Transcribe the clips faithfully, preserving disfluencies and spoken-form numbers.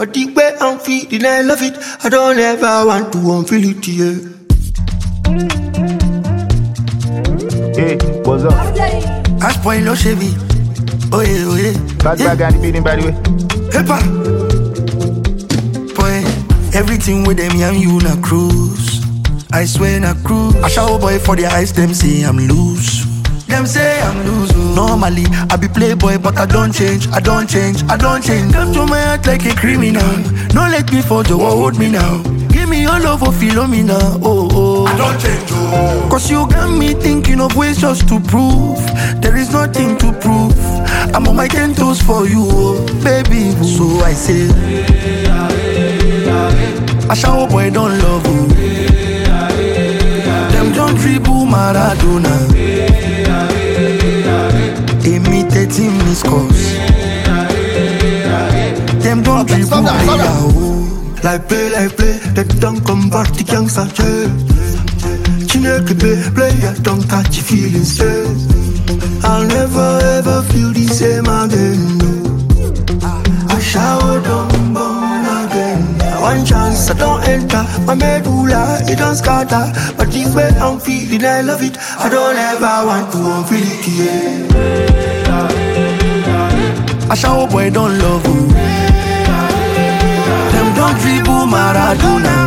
But the way I'm feeling, I love it. I don't ever want to unfeel it, yeah. Hey, what's up? I spoil no Chevy. Oh yeah, oh yeah. Bad bag got the beating by the way. Hey, pa. Boy, everything with them, I'm you na cruise. I swear na cruise. I shower boy for the eyes, them say I'm loose. Them say I'm loose. Oh. Normally, I be playboy, but I don't change, I don't change, I don't change. Come to my heart like a criminal. No let me fall, you hold me now. Give me your love for Philomena, oh oh. I don't change, oh. Cause you got me thinking of ways just to prove there is nothing to prove. I'm on my ten toes for you, oh, baby. So I say, I shower boy don't love you. Them don't dribble Maradona. Imitating Miss Cause. Them don't dribble Maradona. Like play, like play, they don't come back to gangsta jail. Chineke play, play, I don't catch your feelings, yeah. I'll never ever feel the same again, no. I shower down, born again. One chance, I don't enter, my medulla, it don't scatter. But the way I'm feeling, I love it. I don't ever want to unfeel it, yeah. I shower boy, don't love you. Don't dribble Maradona.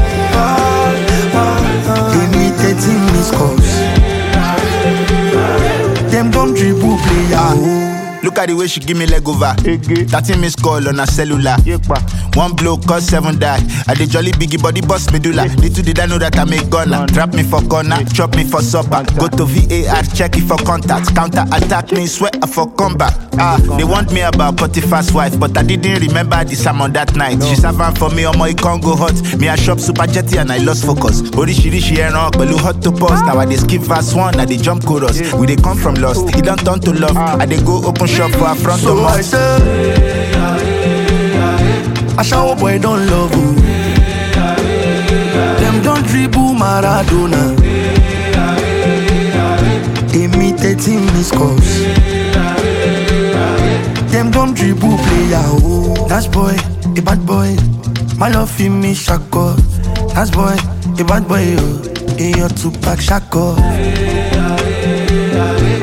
Imitating Miss Cause. Them don't dribble player. Look at the way she give me leg over. thirteen missed call on her cellular. One blow cause seven die. I the jolly biggie body boss medulla. Little did I know that I make gunner. Trap me for corner, chop me for supper. Go to V A R, check it for contact. Counter attack me, sweat for combat. Ah, they want me about Potiphar's wife, but I didn't remember the sermon that night. She served for me, omo, it can't go hot. Me I shop super jetty and I lost focus. Orishirishi eran, belu hot to pause. Now I dey skip verse one, I dey jump chorus. We dey come from lost, it don't turn to love. I dey go open shop for a front so of I say, I shower boy don't love you. Them don't dribble Maradona. Imitating Miss Cause. Them don't dribble player, oh. That's boy, a bad boy. My love in me shako. That's boy, a bad boy, oh. In your two pack shako.